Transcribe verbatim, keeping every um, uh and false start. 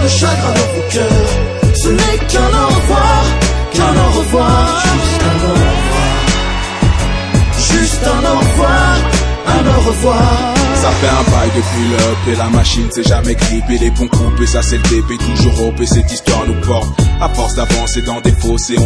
de chagrin dans vos cœurs. Ce n'est qu'un au revoir, qu'un au revoir, juste un au revoir, juste un au revoir, un au revoir. Ça fait un bail depuis l'up et la machine s'est jamais grippée. Les bons coupes et ça c'est le début, toujours hope et cette histoire nous porte. À force d'avancer dans des fossés, on